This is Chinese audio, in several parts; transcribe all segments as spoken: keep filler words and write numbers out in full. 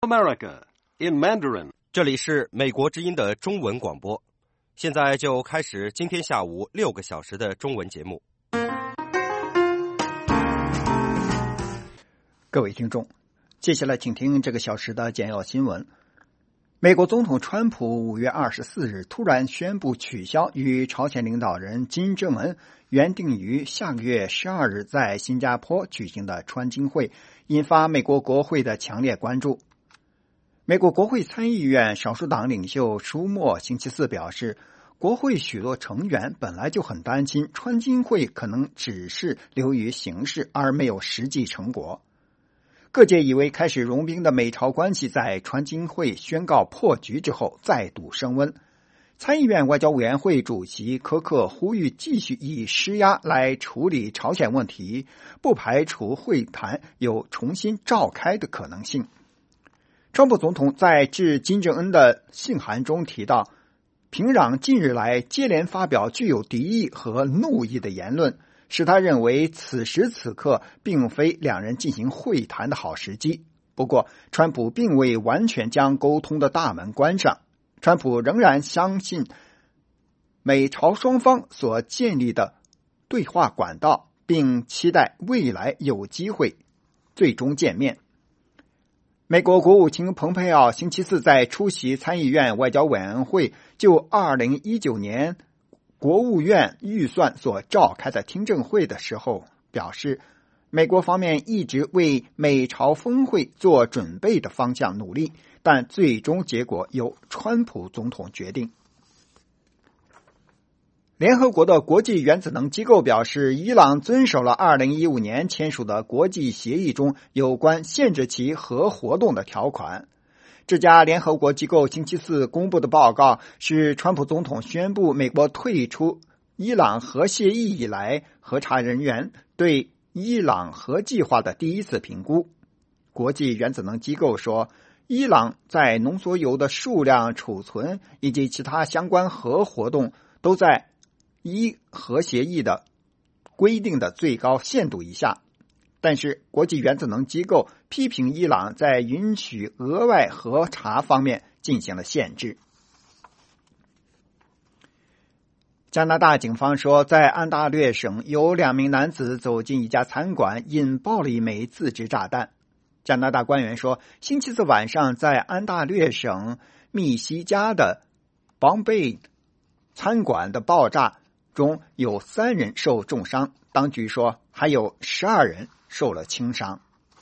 America in Mandarin。 这里是美国之音的中文广播，现在就开始今天下午六个小时的中文节目。 各位听众，接下来请听这个小时的简要新闻。美国总统川普五月二十四日突然宣布取消与朝鲜领导人金正恩原定于下个月十二日在新加坡举行的川金会，引发美国国会的强烈关注。美国国会参议院少数党领袖舒默星期四表示，国会许多成员本来就很担心川金会可能只是流于形式而没有实际成果。各界以为开始融冰的美朝关系在川金会宣告破局之后再度升温。参议院外交委员会主席柯克呼吁继续以施压来处理朝鲜问题，不排除会谈有重新召开的可能性。川普总统在致金正恩的信函中提到，平壤近日来接连发表具有敌意和怒意的言论，使他认为此时此刻并非两人进行会谈的好时机。不过，川普并未完全将沟通的大门关上，川普仍然相信美朝双方所建立的对话管道，并期待未来有机会最终见面。美国国务卿蓬佩奥星期四在出席参议院外交委员会就二零一九年国务院预算所召开的听证会的时候表示，美国方面一直为美朝峰会做准备的方向努力，但最终结果由川普总统决定。联合国的国际原子能机构表示，伊朗遵守了二零一五年签署的国际协议中有关限制其核活动的条款。这家联合国机构星期四公布的报告是川普总统宣布美国退出伊朗核协议以来，核查人员对伊朗核计划的第一次评估。国际原子能机构说，伊朗在浓缩铀的数量、储存以及其他相关核活动都在依核协议的规定的最高限度以下，但是国际原子能机构批评伊朗在允许额外核查方面进行了限制。加拿大警方说，在安大略省有两名男子走进一家餐馆，引爆了一枚自制炸弹。加拿大官员说，星期四晚上在安大略省密西加的邦贝餐馆的爆炸中有三人受重伤，当局说还有十二人受了轻伤。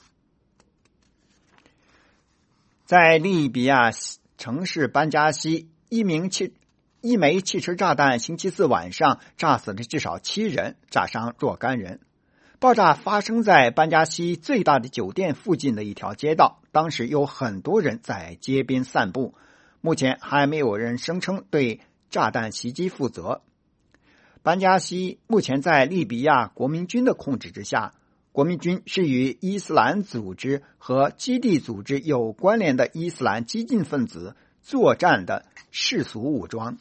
在利比亚城市班加西，一名汽一枚汽车炸弹星期四晚上炸死了至少七人，炸伤若干人。爆炸发生在班加西最大的酒店附近的一条街道，当时有很多人在街边散步。目前还没有人声称对炸弹袭击负责。班加西目前在利比亚国民军的控制之下，国民军是与伊斯兰组织和基地组织有关联的伊斯兰激进分子作战的世俗武装。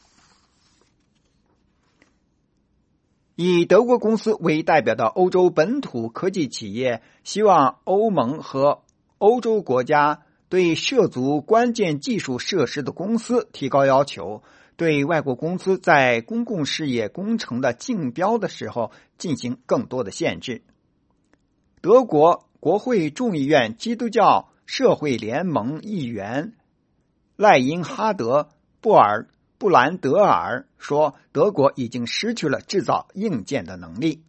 以德国公司为代表的欧洲本土科技企业希望欧盟和欧洲国家对涉足关键技术设施的公司提高要求，对外国公司在公共事业工程的竞标的时候进行更多的限制。德国国会众议院基督教社会联盟议员赖因哈德·布尔布兰德尔说，德国已经失去了制造硬件的能力。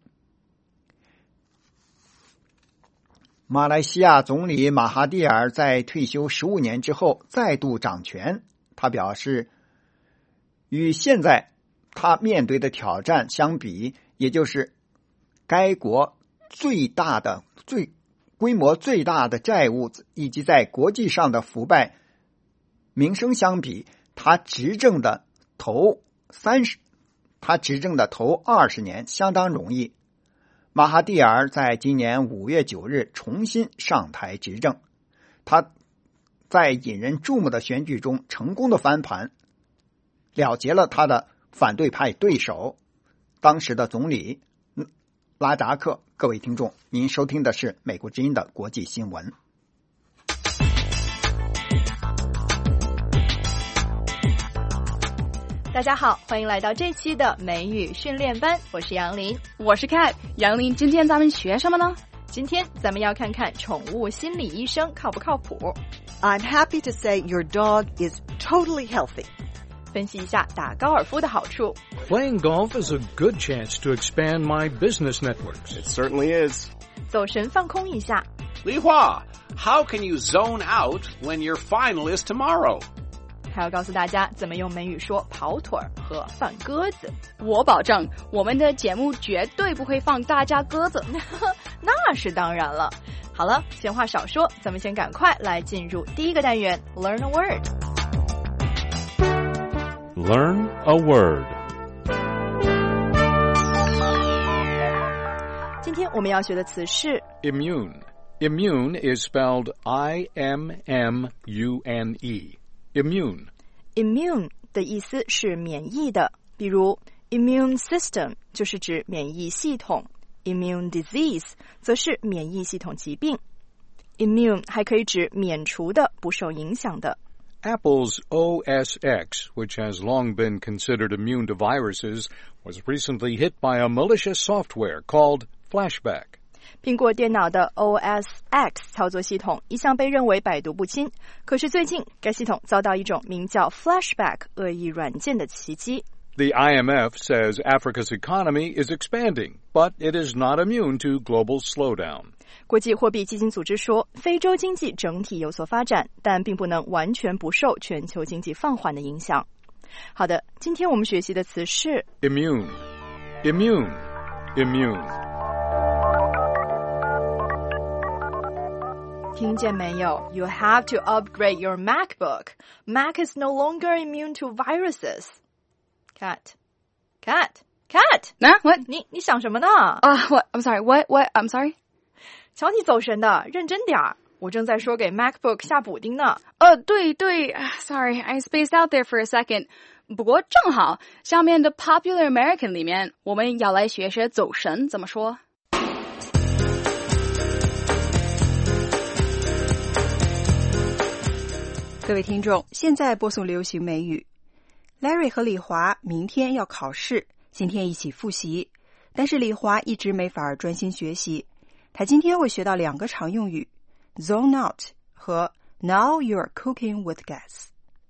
马来西亚总理马哈蒂尔在退休十五年之后再度掌权，他表示，与现在他面对的挑战相比，也就是该国最大的、最规模最大的债务以及在国际上的腐败名声相比，他执政的头三十，他执政的头二十年相当容易。马哈蒂尔在今年五月九日重新上台执政，他在引人注目的选举中成功的翻盘，了结了他的反对派对手，当时的总理拉扎克。各位听众，您收听的是美国之音的国际新闻。 大家好，欢迎来到这期的美语训练班，我是杨林， 我是 Kat。杨林，今天咱们学什么呢？ 今天咱们要看看宠物心理医生靠不靠谱。 I'm happy to say your dog is totally healthy. 分析一下打高尔夫的好处。 Playing golf is a good chance to expand my business networks. It certainly is. 走神放空一下。 Li Hua, how can you zone out when your final is tomorrow? 还要告诉大家怎么用美语说跑腿儿和放鸽子。 我保证我们的节目绝对不会放大家鸽子。 那是当然了。好了，闲话少说，咱们先赶快来进入第一个单元 Learn a word。 Learn a word. 今天我们要学的词是 Immune. Immune is spelled I M M U N E. Immune. Immune 的意思是免疫的，比如 immune system 就是指免疫系统， immune disease 则是免疫系统疾病。 Immune 还可以指免除的，不受影响的。 Apple's O S X, which has long been considered immune to viruses, was recently hit by a malicious software called Flashback. 苹果电脑的 O S X 操作系统一向被认为百毒不侵，可是最近该系统遭到一种名叫 Flashback 恶意软件的袭击。 The I M F says Africa's economy is expanding, but it is not immune to global slowdown. 国际货币基金组织说，非洲经济整体有所发展，但并不能完全不受全球经济放缓的影响。好的，今天我们学习的词是 Immune. Immune. Immune. 听见没有 You have to upgrade your MacBook. Mac is no longer immune to viruses. Cat. Cat. Cat. 啊 What? 你你想什么呢？ 啊、uh, What? I'm sorry. What? What? I'm sorry. 瞧你走神的，认真点儿。我正在说给 MacBook 下补丁呢。 呃，对对 Sorry, I spaced out there for a second. 不过正好，下面的 Popular American 里面，我们要来学学走神怎么说。 各位听众，现在播送流行美语。Larry 和李华明天要考试，今天一起复习，但是李华一直没法专心学习。他今天会学到两个常用语 zone out 和 now you're cooking with gas.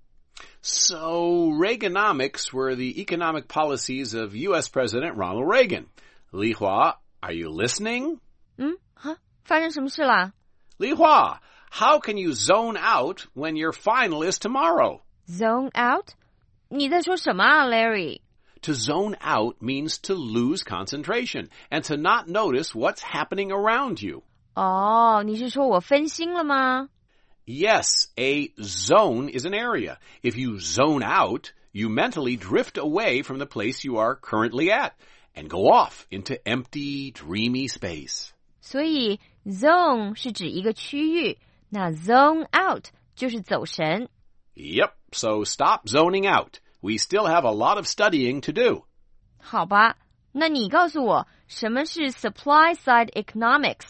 So, Reaganomics were the economic policies of U S President Ronald Reagan. Li Hua, are you listening? 嗯，哈，发生什么事啦？ Li Hua, how can you zone out when your final is tomorrow? Zone out? 你在说什么啊 Larry? To zone out means to lose concentration and to not notice what's happening around you. 哦，你是说我分心了吗？ Yes, a zone is an area. If you zone out, you mentally drift away from the place you are currently at and go off into empty, dreamy space. 所以 zone 是指一个区域，那 zone out 就是走神。 Yep, so stop zoning out. We still have a lot of studying to do. 好吧，那你告诉我，什么是 supply side economics?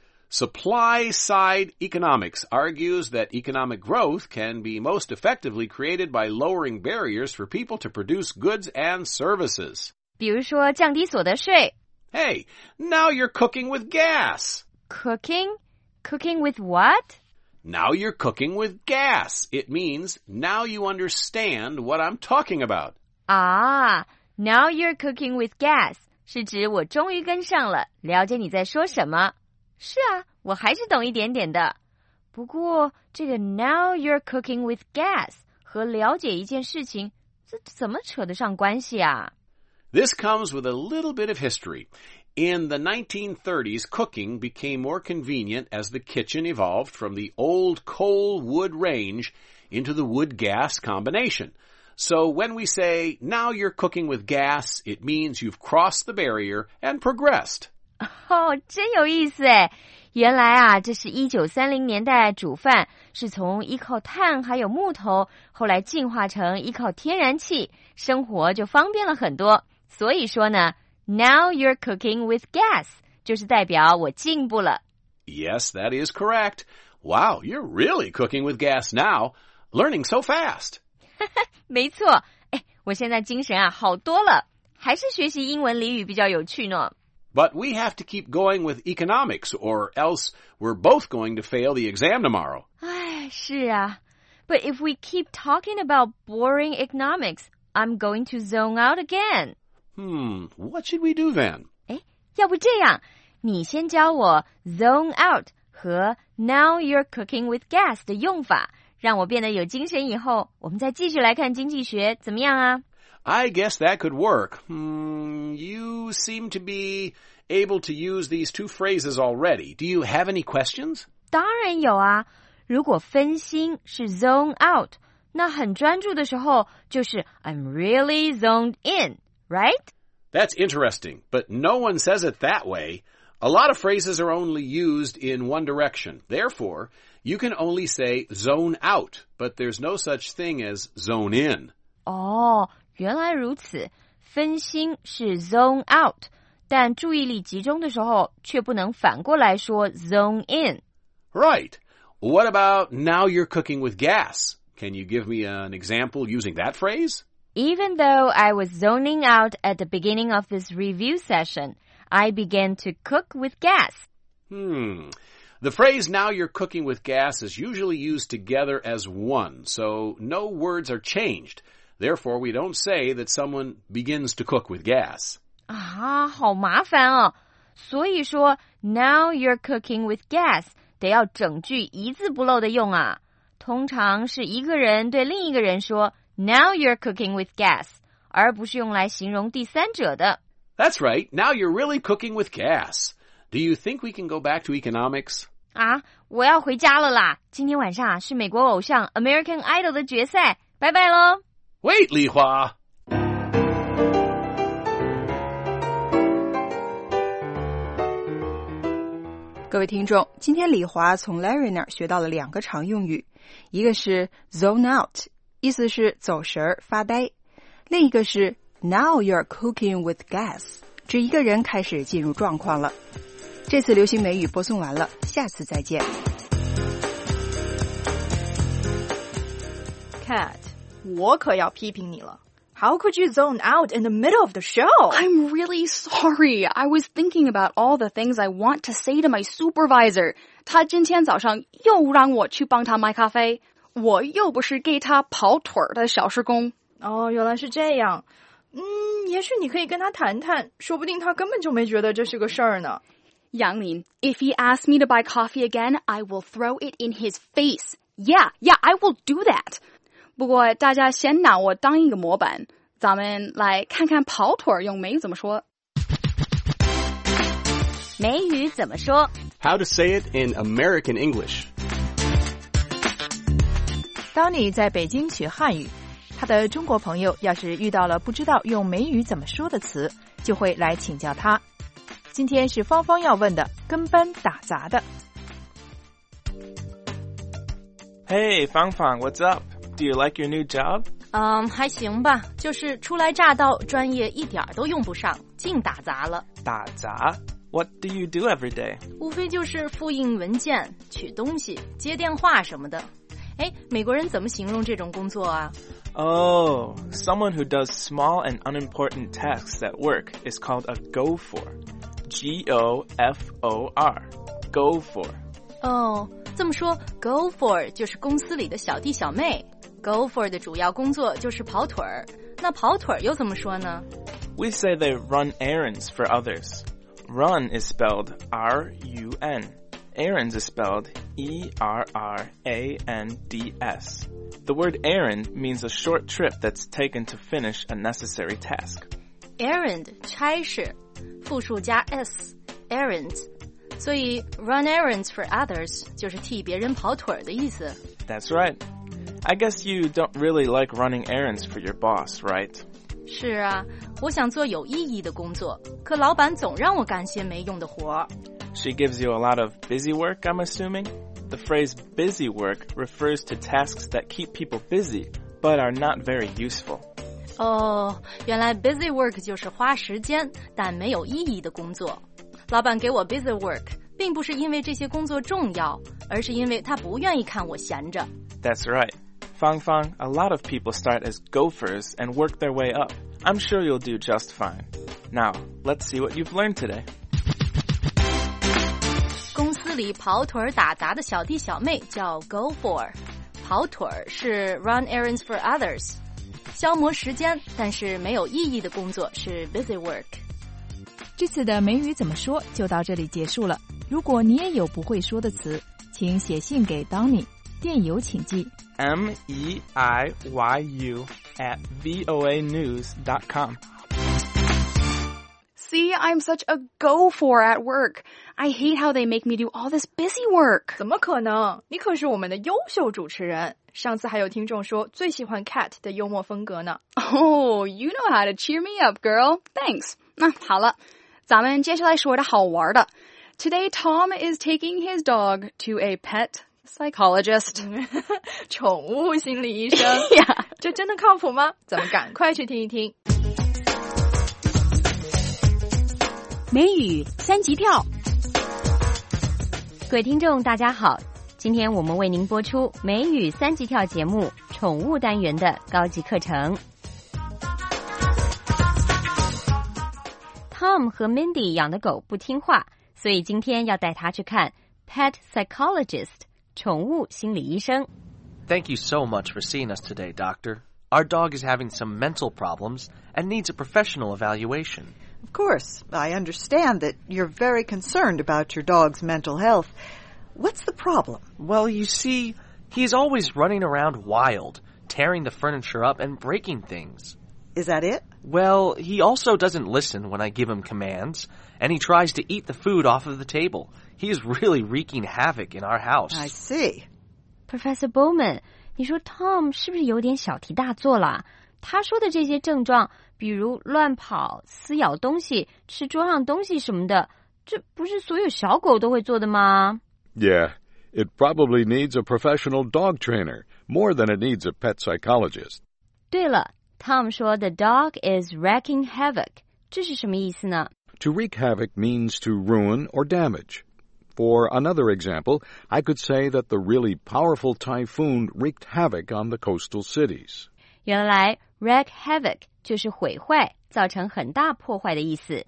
Supply side economics argues that economic growth can be most effectively created by lowering barriers for people to produce goods and services. 比如说降低所得税。 Hey, now you're cooking with gas. Cooking? Cooking with what? Now you're cooking with gas. It means now you understand what I'm talking about. 啊 Now you're cooking with gas 是指我终于跟上了，了解你在说什么。是啊，我还是懂一点点的。不过这个 now you're cooking with gas 和了解一件事情，这怎么扯得上关系啊？ This comes with a little bit of history. In the nineteen thirties, cooking became more convenient as the kitchen evolved from the old coal-wood range into the wood-gas combination. So when we say, now you're cooking with gas, it means you've crossed the barrier and progressed. 哦，真有意思诶。原来啊，这是一九三零年代煮饭是从依靠碳还有木头，后来进化成依靠天然气，生活就方便了很多。所以说呢Now you're cooking with gas 就是代表我进步了。 Yes, that is correct. Wow, you're really cooking with gas now. Learning so fast. 没错哎，我现在精神啊好多了，还是学习英文俚语比较有趣呢。 But we have to keep going with economics, or else we're both going to fail the exam tomorrow. 哎，是啊。But if we keep talking about boring economics, I'm going to zone out again. Hmm, what should we do then? 哎，要不这样，你先教我 zone out 和 now you're cooking with gas 的用法，让我变得有精神以后，我们再继续来看经济学，怎么样啊？ I guess that could work. Hmm, you seem to be able to use these two phrases already. Do you have any questions? 当然有啊。如果分心是 zone out， 那很专注的时候就是 I'm really zoned in, right? That's interesting, but no one says it that way. A lot of phrases are only used in one direction. Therefore, you can only say zone out, but there's no such thing as zone in. 哦，原来如此。分心是 zone out， 但注意力集中的时候却不能反过来说 zone in. Right.What about now you're cooking with gas? Can you give me an example using that phrase? Even though I was zoning out at the beginning of this review session, I began to cook with gas. Hmm. The phrase now you're cooking with gas is usually used together as one, so no words are changed. Therefore, we don't say that someone begins to cook with gas. 啊，好麻烦哦。所以说 now you're cooking with gas得要整句一字不漏的用啊，通常是一个人对另一个人说 Now you're cooking with gas， 而不是用来形容第三者的。 That's right. Now you're really cooking with gas. Do you think we can go back to economics? 啊，我要回家了啦！今天晚上啊是美国偶像 American Idol 的决赛，拜拜咯。 Wait, Li Hua. 各位听众，今天李华从 Larry 那儿学到了两个常用语，一个是 zone out， 意思是走神儿发呆，另一个是 now you're cooking with gas， 指一个人开始进入状况了。这次流行美语播送完了，下次再见。 Cat， 我可要批评你了。How could you zone out in the middle of the show? I'm really sorry. I was thinking about all the things I want to say to my supervisor. 他今天早上又让我去帮他买咖啡，我又不是给他跑腿的小时工。 哦，原来是这样。嗯，也许你可以跟他谈谈，说不定他根本就没觉得这是个事儿呢。 杨林 if he asks me to buy coffee again, I will throw it in his face. Yeah, yeah, I will do that. 不过大家先拿我当一个模板，咱们来看看跑腿用美语怎么说。 美语怎么说 How to say it in American English. 当你在北京学汉语，他的中国朋友要是遇到了不知道用美语怎么说的词，就会来请教他。今天是芳芳要问的，跟班打杂的。 Hey, 芳芳 what's up?Do you like your new job? 嗯、um, 还行吧，就是初来乍到，专业一点都用不上，净打杂了。 打杂 What do you do every day? 无非就是复印文件、取东西、接电话什么的。哎，美国人怎么形容这种工作啊？ Oh, someone who does small and unimportant tasks at work is called a gopher. G O F O R. Gopher. 哦，这么说 gopher 就是公司里的小弟小妹。Gopher 的主要工作就是跑腿儿，那跑腿儿又怎么说呢？ We say they run errands for others. Run is spelled R U N. Errands is spelled E R R A N D S. The word errand means a short trip that's taken to finish a necessary task. Errand 差事，复数加 s errands， 所以 run errands for others 就是替别人跑腿儿的意思。 That's right.I guess you don't really like running errands for your boss, right? 是啊，我想做有意义的工作，可老板总让我干些没用的活。 She gives you a lot of busy work, I'm assuming? The phrase busy work refers to tasks that keep people busy, but are not very useful. 哦，原来 busy work 就是花时间但没有意义的工作。老板给我 busy work， 并不是因为这些工作重要，而是因为他不愿意看我闲着。 That's right. Fang Fang, a lot of people start as gophers and work their way up. I'm sure you'll do just fine. Now, let's see what you've learned today. 公司里跑腿儿打杂的小弟小妹叫 gopher， 跑腿儿是 run errands for others， 消磨时间但是没有意义的工作是 busy work。 这次的美语怎么说就到这里结束了。如果你也有不会说的词，请写信给 Donny， 电邮请寄 M E I Y U at voa news dot com. See, I'm such a gopher at work. I hate how they make me do all this busy work. 怎么可能？你可是我们的优秀主持人。上次还有听众说最喜欢 Cat 的幽默风格呢。 Oh, you know how to cheer me up, girl. Thanks. 那好了，咱们接下来说点好玩的。Today, Tom is taking his dog to a pet psychologist. 宠物心理医生。 yeah. 这真的靠谱吗？咱们赶快去听一听。 美语三级跳。 各位听众大家好，今天我们为您播出美语三级跳节目宠物单元的高级课程。Tom 和 Mindy 养的狗不听话，所以今天要带他去看 Pet Psychologist 宠物心理医生。 Thank you so much for seeing us today, Doctor. Our dog is having some mental problems and needs a professional evaluation. Of course, I understand that you're very concerned about your dog's mental health. What's the problem? Well, you see, he's always running around wild, tearing the furniture up and breaking things. Is that it? Well, he also doesn't listen when I give him commands, and he tries to eat the food off of the table. He is really wreaking havoc in our house. I see. Professor Bowman, 你说 Tom 是不是有点小题大做啦？他说的这些症状，比如乱跑、撕咬东西、吃桌上东西什么的，这不是所有小狗都会做的吗？ Yeah, it probably needs a professional dog trainer, more than it needs a pet psychologist. 对了， Tom 说 The dog is wreaking havoc. 这是什么意思呢？ To wreak havoc means to ruin or damage. For another example, I could say that the really powerful typhoon wreaked havoc on the coastal cities. 原来 wreak havoc 就是毁坏，造成很大破坏的意思。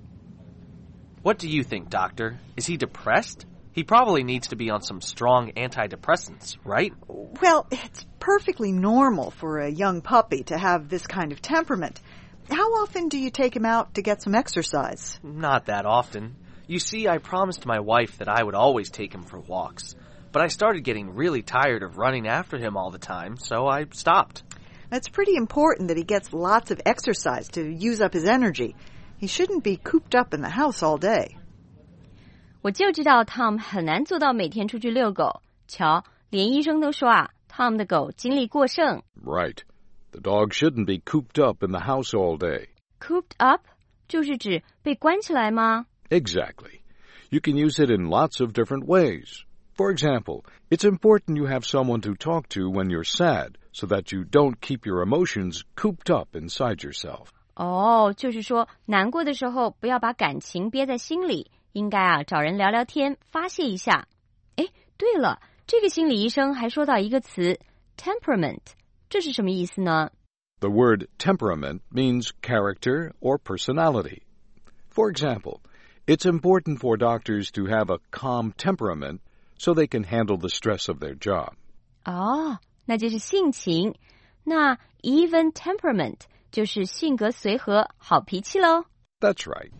What do you think, Doctor? Is he depressed? He probably needs to be on some strong antidepressants, right? Well, it's perfectly normal for a young puppy to have this kind of temperament. How often do you take him out to get some exercise? Not that often. You see, I promised my wife that I would always take him for walks. But I started getting really tired of running after him all the time, so I stopped. It's pretty important that he gets lots of exercise to use up his energy. He shouldn't be cooped up in the house all day. 我就知道 Tom 很难做到每天出去遛狗。瞧，连医生都说啊 ，Tom 的狗精力过剩。 Right. The dog shouldn't be cooped up in the house all day. Cooped up 就是指被关起来吗？ Exactly. You can use it in lots of different ways. For example, it's important you have someone to talk to when you're sad, so that you don't keep your emotions cooped up inside yourself. 哦，就是说难过的时候不要把感情憋在心里，应该啊找人聊聊天，发泄一下。诶，对了，这个心理医生还说到一个词 temperament， 这是什么意思呢？ The word temperament means character or personality. For example, it's important for doctors to have a calm temperament so they can handle the stress of their job. 哦，那就是性情。那 even temperament 就是性格随和、好脾气咯。 That's right.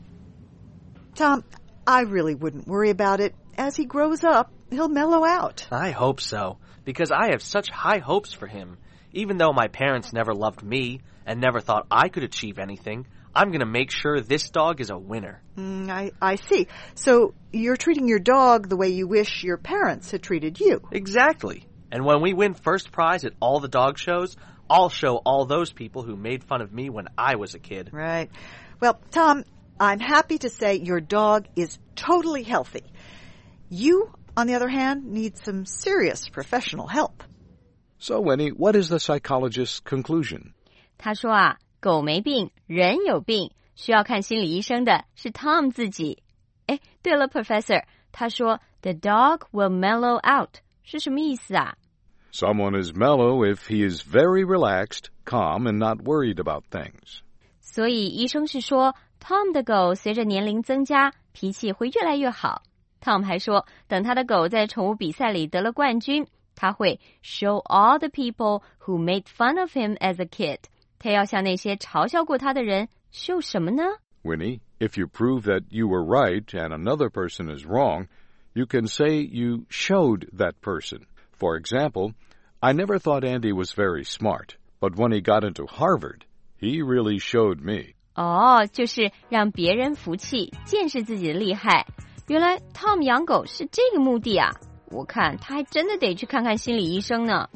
Tom, I really wouldn't worry about it. As he grows up, he'll mellow out. I hope so, because I have such high hopes for him. Even though my parents never loved me and never thought I could achieve anything, I'm going to make sure this dog is a winner. Mm, I, I see. So you're treating your dog the way you wish your parents had treated you. Exactly. And when we win first prize at all the dog shows, I'll show all those people who made fun of me when I was a kid. Right. Well, Tom, I'm happy to say your dog is totally healthy. You, on the other hand, need some serious professional help. So, Winnie, what is the psychologist's conclusion? 他说啊，狗没病，人有病，需要看心理医生的是 Tom 自己。诶，对了 Professor， 他说 The dog will mellow out 是什么意思啊？ Someone is mellow if he is very relaxed, calm, and not worried about things. 所以医生是说 Tom 的狗随着年龄增加，脾气会越来越好。Tom 还说，等他的狗在宠物比赛里得了冠军，他会 show all the people who made fun of him as a kid. 他要向那些嘲笑过他的人秀什么呢？ Winnie, if you prove that you were right and another person is wrong, you can say you showed that person. For example, I never thought Andy was very smart, but when he got into Harvard, he really showed me. 哦，就是让别人服气，见识自己的厉害。原来 Tom 养狗是这个目的啊！我看他还真的得去看看心理医生呢。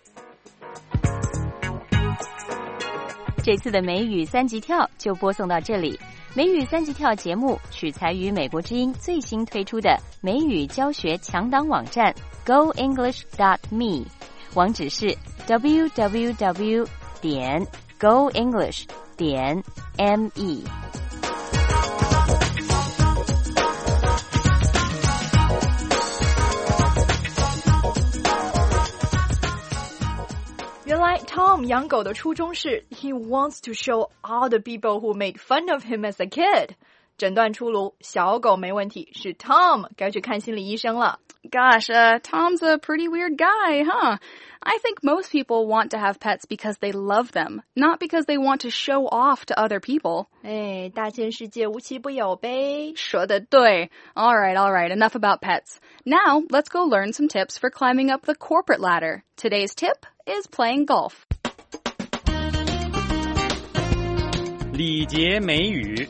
这次的美语三级跳就播送到这里。美语三级跳节目取材于美国之音最新推出的美语教学强档网站 go english dot me， 网址是 w w w 点 go english 点 me。 原来 Tom 养狗的初衷是 He wants to show all the people who made fun of him as a kid. 诊断出炉，小狗没问题，是 Tom 该去看心理医生了。 Gosh, uh, Tom's a pretty weird guy, huh? I think most people want to have pets because they love them, not because they want to show off to other people. 哎，大千世界无奇不有呗。 说得对。All right, all right, enough about pets. Now, let's go learn some tips for climbing up the corporate ladder. Today's tip is playing golf. 礼节美语。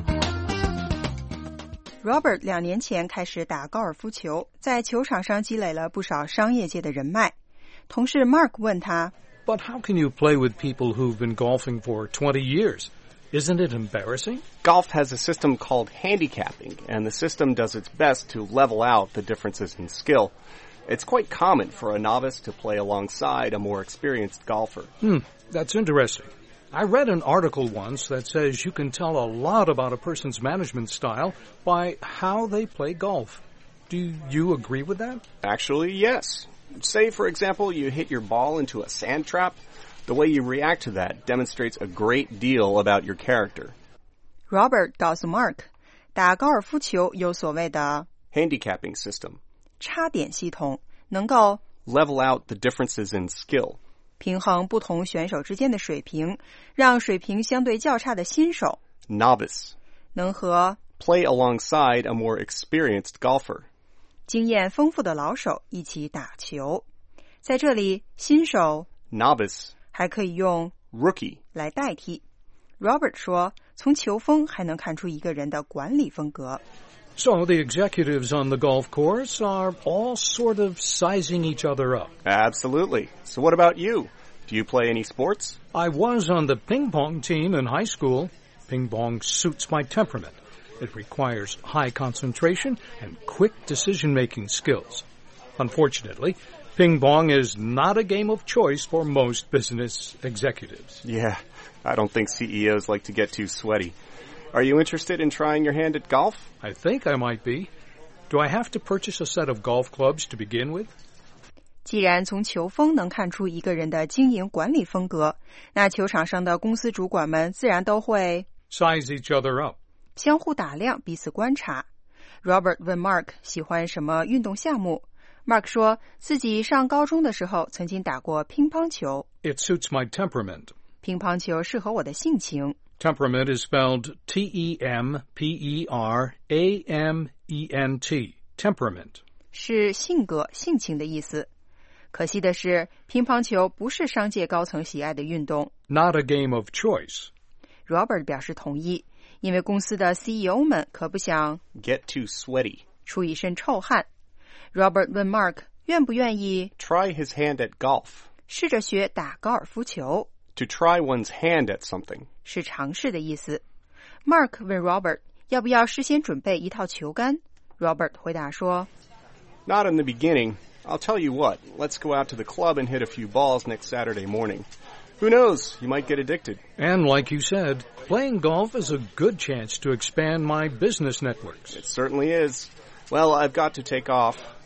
Robert 两年前开始打高尔夫球，在球场上积累了不少商业界的人脉。同事 Mark 问他 But how can you play with people who've been golfing for twenty years? Isn't it embarrassing? Golf has a system called handicapping, and the system does its best to level out the differences in skill. It's quite common for a novice to play alongside a more experienced golfer. Hmm, that's interesting. I read an article once that says you can tell a lot about a person's management style by how they play golf. Do you agree with that? Actually, yes. Say, for example, you hit your ball into a sand trap. The way you react to that demonstrates a great deal about your character. Robert 告诉 Mark, 打高尔夫球有所谓的 handicapping system. 差点系统，能够 level out the differences in skill. 平衡不同选手之间的水平，让水平相对较差的新手 novice 能和 play alongside a more experienced golfer 经验丰富的老手一起打球。在这里，新手 novice 还可以用 rookie 来代替。Robert 说，从球风还能看出一个人的管理风格。 So the executives on the golf course are all sort of sizing each other up. Absolutely. So what about you? Do you play any sports? I was on the ping pong team in high school. Ping pong suits my temperament. It requires high concentration and quick decision-making skills. Unfortunately, ping pong is not a game of choice for most business executives. Yeah, I don't think C E Os like to get too sweaty. Are you interested in trying your hand at golf? I think I might be. Do I have to purchase a set of golf clubs to begin with? 既然从球风能看出一个人的经营管理风格，那球场上的公司主管们自然都会 size each other up. 相互打量，彼此观察。Robert 问 Mark 喜欢什么运动项目。Mark 说自己上高中的时候曾经打过乒乓球。 It suits my temperament. 乒乓球适合我的性情。 Temperament is spelled T E M P E R A M E N T. Temperament. 是性格、性情的意思。可惜的是，乒乓球不是商界高层喜爱的运动。 Not a game of choice. Robert 表示同意，因为公司的 C E O 们可不想 get too sweaty. 出一身臭汗。Robert 问 Mark 愿不愿意 try his hand at golf. 试着学打高尔夫球。 To try one's hand at something. 是尝试的意思。Mark 问 Robert 要不要事先准备一套球杆。Robert 回答说 Not in the beginning. I'll tell you what, let's go out to the club and hit a few balls next Saturday morning. Who knows, you might get addicted. And like you said, playing golf is a good chance to expand my business networks. It certainly is. Well, I've got to take off.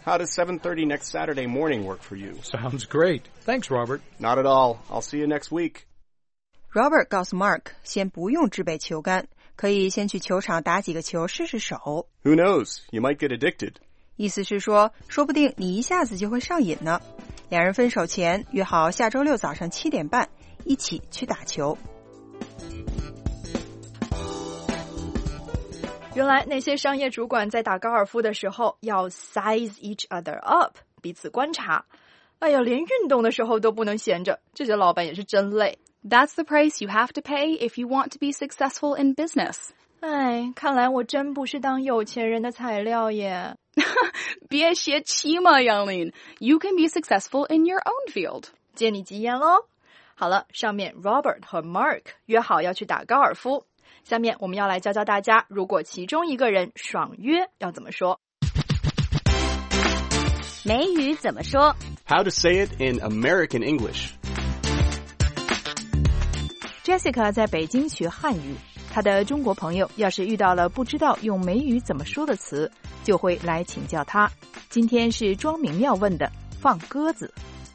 How does seven thirty next Saturday morning work for you? Sounds great. Thanks, Robert. Not at all. I'll see you next week. Robert 告诉 Mark 先不用制备球杆，可以先去球场打几个球试试手。 Who knows? You might get addicted. 意思是说，说不定你一下子就会上瘾呢。两人分手前约好下周六早上七点半一起去打球。 原来那些商业主管在打高尔夫的时候要 size each other up， 彼此观察。哎呀，连运动的时候都不能闲着，这些老板也是真累。 That's the price you have to pay if you want to be successful in business. 哎，看来我真不是当有钱人的材料耶。 别泄气嘛，杨林。You can be successful in your own field. 借你吉言喽。好了，上面 Robert 和 Mark 约好要去打高尔夫。下面我们要来教教大家，如果其中一个人爽约要怎么说。 美语怎么说？ How to say it in American English.Jessica 在北京学汉语，她的中国朋友要是遇到了不知道用美语怎么说的词，就会来请教她。今天是庄明要问的放鸽子。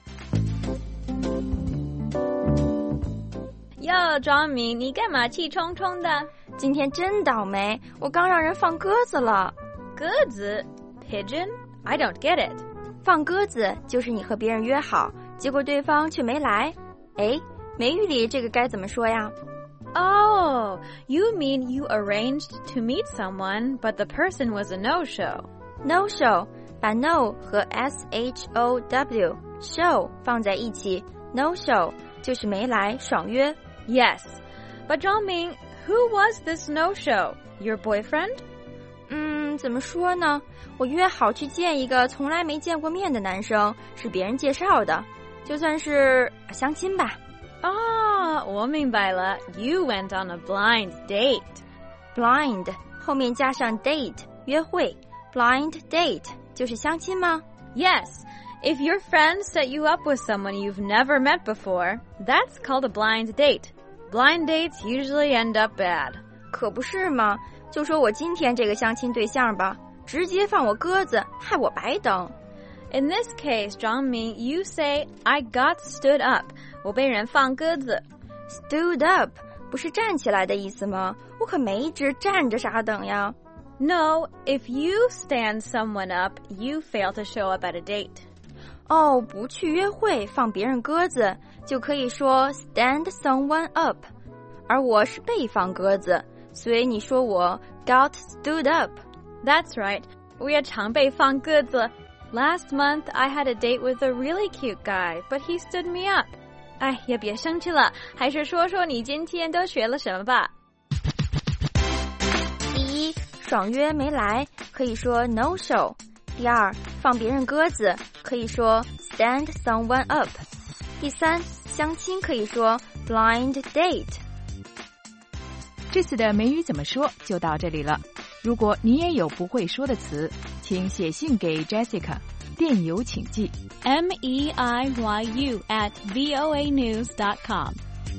哟，庄明，你干嘛气冲冲的？ 今天真倒霉，我刚让人放鸽子了。 鸽子 ？Pigeon? I don't get it. 放鸽子就是你和别人约好，结果对方却没来。诶，美语里这个该怎么说呀？ Oh, you mean you arranged to meet someone, but the person was a no-show. No-show, 把 no 和 S H O W show 放在一起 no-show 就是没来，爽约。 Yes, but Zhongming, who was this no-show? Your boyfriend? 嗯，怎么说呢？我约好去见一个从来没见过面的男生，是别人介绍的，就算是相亲吧。 啊，我明白了。You went on a blind date. Blind 后面加上 date 约会 ，blind date 就是相亲吗？ Yes. If your friend set you up with someone you've never met before, that's called a blind date. Blind dates usually end up bad. 可不是吗？就说我今天这个相亲对象吧，直接放我鸽子，害我白等。 In this case, Zhongming, you say, I got stood up. 我被人放鸽子。 Stood up 不是站起来的意思吗？我可没一直站着傻等呀。 No, if you stand someone up, you fail to show up at a date. 哦，不去约会放别人鸽子，就可以说 stand someone up。而我是被放鸽子，所以你说我 got stood up. That's right. 我也常被放鸽子。Last month, I had a date with a really cute guy, but he stood me up. 哎，也别生气了，还是说说你今天都学了什么吧。 第一，爽约没来，可以说 no show。第二，放别人鸽子，可以说 stand someone up。第三，相亲可以说 blind date。 这次的美语怎么说就到这里了。如果你也有不会说的词，请写信给 Jessica， 电邮请寄 M E I Y U at V O A news dot com。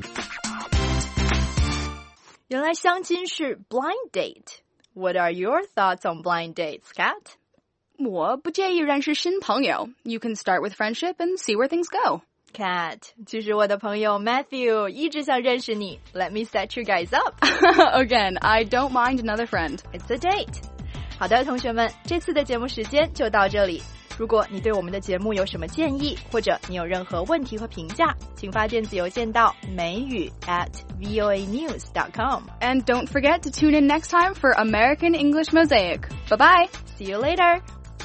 原来相亲是 blind date。 What are your thoughts on blind dates, Kat? 我不介意认识新朋友。 You can start with friendship and see where things go. Kat, 其实我的朋友 Matthew 一直想认识你。 Let me set you guys up. Again, I don't mind another friend. It's a date. 好的，同学们，这次的节目时间就到这里。如果你对我们的节目有什么建议，或者你有任何问题和评价，请发电子邮件到美语 at V O A news dot com. And don't forget to tune in next time for American English Mosaic. Bye-bye. See you later.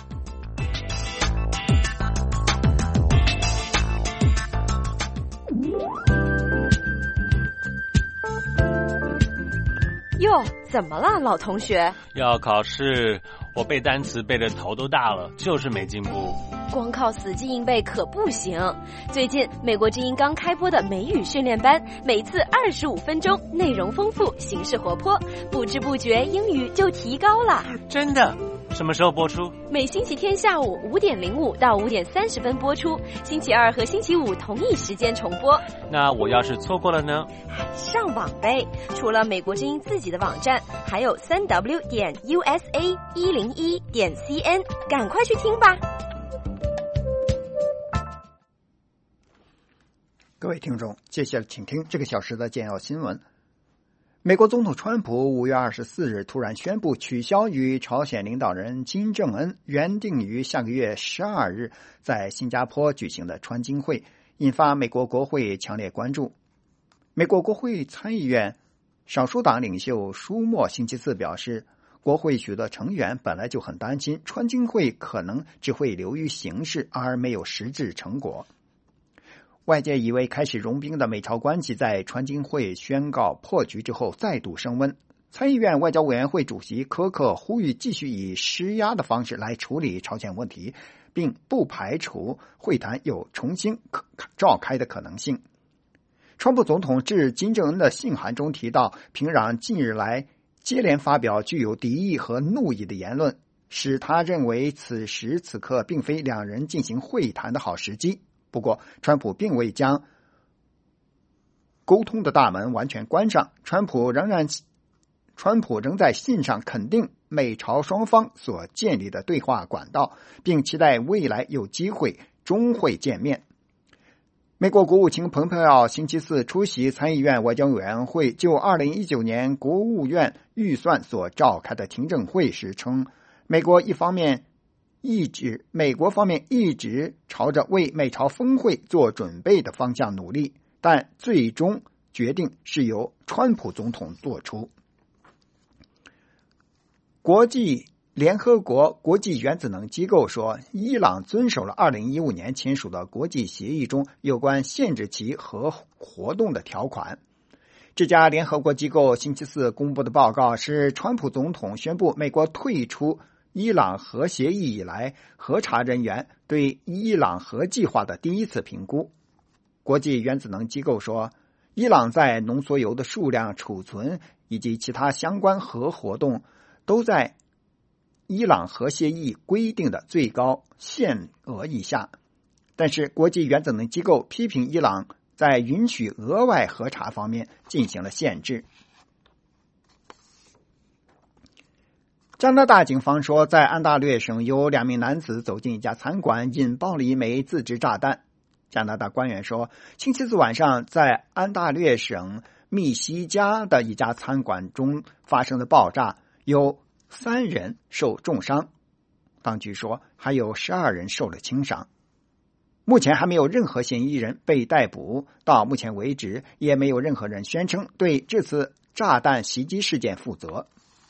哟，怎么了，老同学？ 要考试，我背单词背得头都大了，就是没进步。 光靠死记硬背可不行。最近美国之音刚开播的美语训练班，每次二十五分钟，内容丰富，形式活泼，不知不觉英语就提高了。 真的？什么时候播出？ 每星期天下午五点零五到五点三十分播出，星期二和星期五同一时间重播。 那我要是错过了呢？ 上网呗，除了美国之音自己的网站，还有三 W 点 U S A 一零一点 C N， 赶快去听吧。 各位听众，接下来请听这个小时的简要新闻。美国总统川普五月二十四日突然宣布取消与朝鲜领导人金正恩原定于下个月十二日在新加坡举行的川金会，引发美国国会强烈关注。美国国会参议院少数党领袖舒默星期四表示，国会许多成员本来就很担心川金会可能只会流于形式而没有实质成果。外界以为开始融冰的美朝关系在川金会宣告破局之后再度升温。参议院外交委员会主席柯克呼吁继续以施压的方式来处理朝鲜问题，并不排除会谈有重新召开的可能性。川普总统致金正恩的信函中提到，平壤近日来接连发表具有敌意和怒意的言论，使他认为此时此刻并非两人进行会谈的好时机。不过，川普并未将沟通的大门完全关上，川普仍然，川普仍在信上肯定美朝双方所建立的对话管道，并期待未来有机会终会见面。美国国务卿蓬佩奥星期四出席参议院外交委员会就二零一九年国务院预算所召开的听证会时称，美国一方面一直美国方面一直朝着为美朝峰会做准备的方向努力，但最终决定是由川普总统做出。国际联合国国际原子能机构说，伊朗遵守了二零一五年签署的国际协议中有关限制其核活动的条款。这家联合国机构星期四公布的报告是川普总统宣布美国退出伊朗核协议以来，核查人员对伊朗核计划的第一次评估。国际原子能机构说，伊朗在浓缩铀的数量、储存以及其他相关核活动都在伊朗核协议规定的最高限额以下，但是国际原子能机构批评伊朗在允许额外核查方面进行了限制。加拿大警方说，在安大略省有两名男子走进一家餐馆，引爆了一枚自制炸弹。加拿大官员说，星期四晚上在安大略省密西加的一家餐馆中发生的爆炸，有三人受重伤，当局说还有十二人受了轻伤。目前还没有任何嫌疑人被逮捕，到目前为止也没有任何人宣称对这次炸弹袭击事件负责。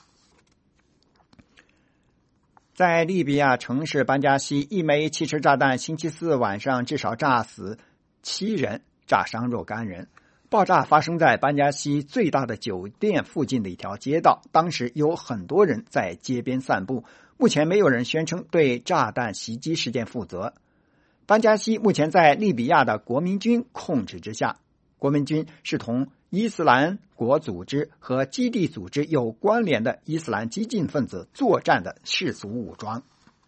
在利比亚城市班加西，一枚汽车炸弹星期四晚上至少炸死七人，炸伤若干人。爆炸发生在班加西最大的酒店附近的一条街道，当时有很多人在街边散步。目前没有人宣称对炸弹袭击事件负责。班加西目前在利比亚的国民军控制之下，国民军是同伊斯兰国组织和基地组织有关联的伊斯兰激进分子作战的世俗武装。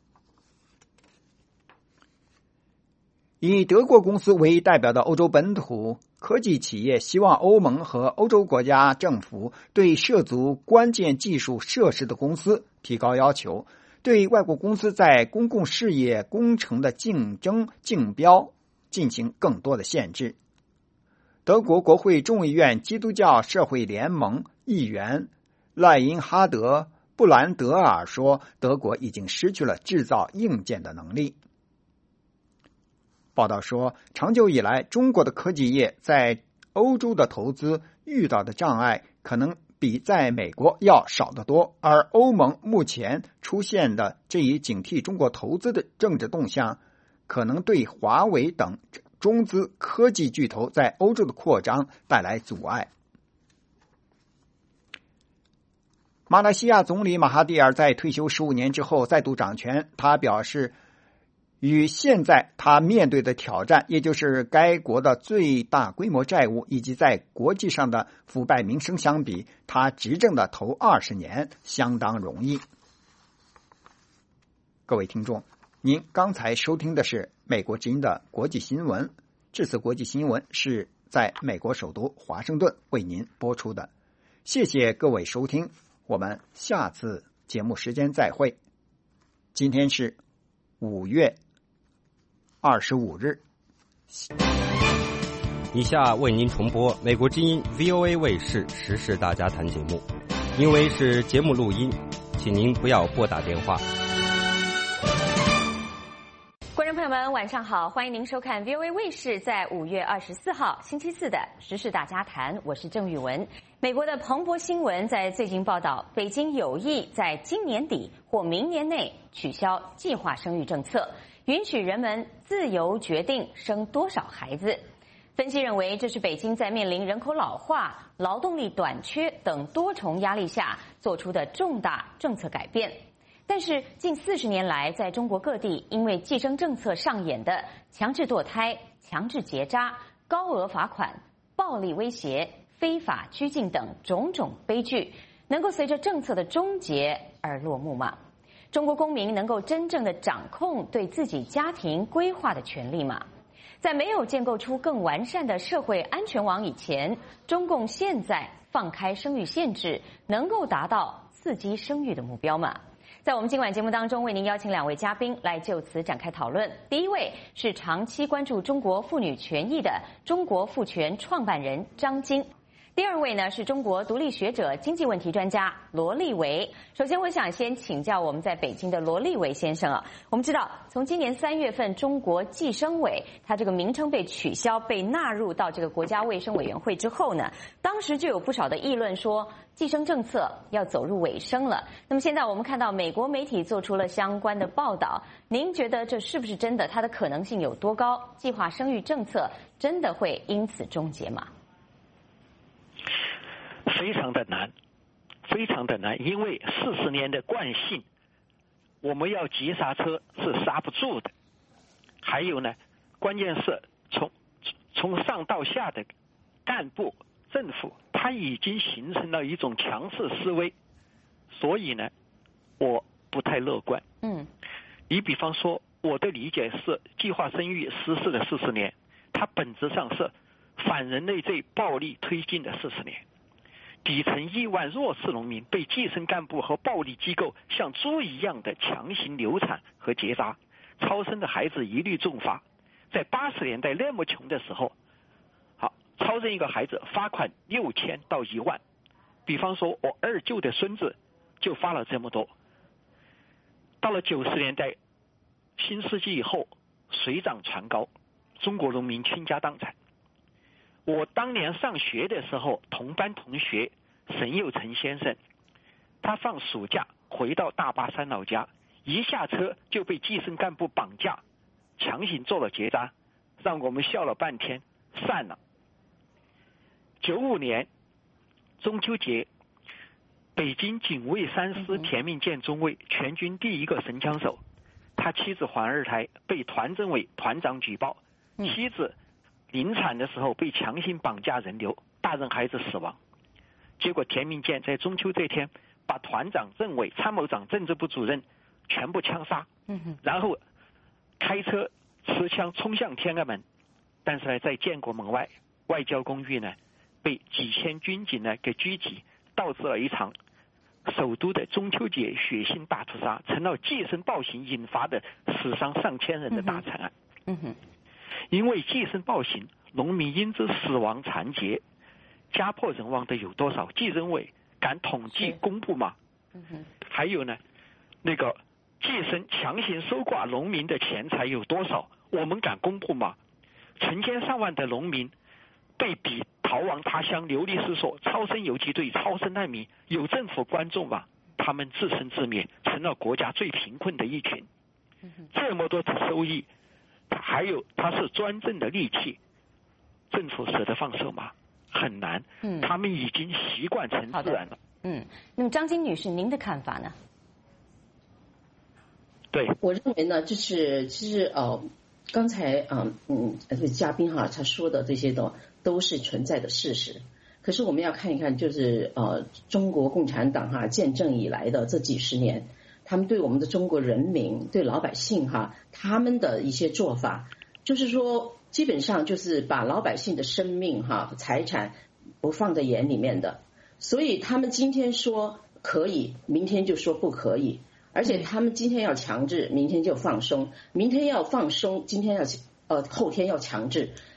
以德国公司为代表的欧洲本土科技企业希望欧盟和欧洲国家政府对涉足关键技术设施的公司提高要求，对外国公司在公共事业工程的竞争竞标进行更多的限制。德国国会众议院基督教社会联盟议员赖因哈德·布兰德尔说，德国已经失去了制造硬件的能力。报道说，长久以来，中国的科技业在欧洲的投资遇到的障碍可能比在美国要少得多，而欧盟目前出现的这一警惕中国投资的政治动向，可能对华为等中资科技巨头在欧洲的扩张带来阻碍。马来西亚总理马哈蒂尔在退休十五年之后再度掌权，他表示，与现在他面对的挑战，也就是该国的最大规模债务以及在国际上的腐败名声相比，他执政的头二十年相当容易。各位听众，您刚才收听的是美国之音的国际新闻，这次国际新闻是在美国首都华盛顿为您播出的。谢谢各位收听，我们下次节目时间再会。今天是五月二十五日。 以下为您重播美国之音 V O A 卫视时事大家谈节目，因为是节目录音，请您不要拨打电话。 观众朋友们，晚上好，欢迎您收看 V O A 卫视在五月二十四号星期四的时事大家谈，我是郑玉文。美国的彭博新闻在最近报道，北京有意在今年底或明年内取消计划生育政策，允许人们自由决定生多少孩子。分析认为，这是北京在面临人口老化、劳动力短缺等多重压力下做出的重大政策改变。但是，近四十年来，在中国各地因为计生政策上演的强制堕胎、强制结扎、高额罚款、暴力威胁、非法拘禁等种种悲剧，能够随着政策的终结而落幕吗？中国公民能够真正的掌控对自己家庭规划的权利吗？在没有建构出更完善的社会安全网以前，中共现在放开生育限制，能够达到刺激生育的目标吗？在我们今晚节目当中，为您邀请两位嘉宾来就此展开讨论。第一位是长期关注中国妇女权益的中国妇权创办人张晶。第二位呢是中国独立学者、经济问题专家罗立维。首先，我想先请教我们在北京的罗立维先生啊。我们知道，从今年三月份，中国计生委它这个名称被取消，被纳入到这个国家卫生委员会之后呢，当时就有不少的议论说，计生政策要走入尾声了。那么现在我们看到美国媒体做出了相关的报道，您觉得这是不是真的？它的可能性有多高？计划生育政策真的会因此终结吗？ 非常的难，非常的难，因为四十年的惯性，我们要急刹车是刹不住的。还有呢，关键是从从上到下的干部政府，他已经形成了一种强势思维，所以呢，我不太乐观。 嗯， 你比方说，我的理解是，计划生育实施的四十年，它本质上是反人类罪暴力推进的四十年。底层亿万弱势农民被计生干部和暴力机构像猪一样的强行流产和结扎，超生的孩子一律重罚。在八十年代那么穷的时候，好，超生一个孩子罚款六千到一万。比方说，我二舅的孙子就发了这么多。到了九十年代，新世纪以后，水涨船高，中国农民倾家荡产。我当年上学的时候，同班同学沈有成先生，他放暑假回到大巴山老家，一下车就被计生干部绑架，强行做了结扎，让我们笑了半天，散了。九五年中秋节，北京警卫三师田命健中尉，全军第一个神枪手，他妻子黄二胎被团政委团长举报，妻子临产的时候被强行绑架人流，大人孩子死亡。结果田命健在中秋这天把团长、政委、参谋长、政治部主任全部枪杀，然后开车持枪冲向天安门。但是呢，在建国门外外交公寓呢，被几千军警呢给狙击，导致了一场首都的中秋节血腥大屠杀，成了计生暴行引发的死伤上千人的大惨案。 嗯哼。 因为计生暴行，农民因之死亡残疾，家破人亡的有多少？计生委敢统计公布吗？ 嗯、 还有呢，那个计生强行收刮农民的钱财有多少？我们敢公布吗？成千上万的农民被逼逃亡他乡，流离失所，超生游击队、超生难民，有政府关注吗？他们自生自灭，成了国家最贫困的一群。 嗯、 这么多的收益。还有，它是专政的利器，政府舍得放手吗？很难。 嗯， 他们已经习惯成自然了。 嗯，那么张晶女士，您的看法呢？ 对， 我认为呢，就是其实呃，刚才啊嗯这个嘉宾哈他说的这些的都是存在的事实。可是我们要看一看，就是呃中国共产党哈建政以来的这几十年。他们对我们的中国人民、对老百姓哈，他们的一些做法，就是说，基本上就是把老百姓的生命哈、财产不放在眼里面的。所以他们今天说可以，明天就说不可以，而且他们今天要强制，明天就放松；明天要放松，今天要呃后天要强制。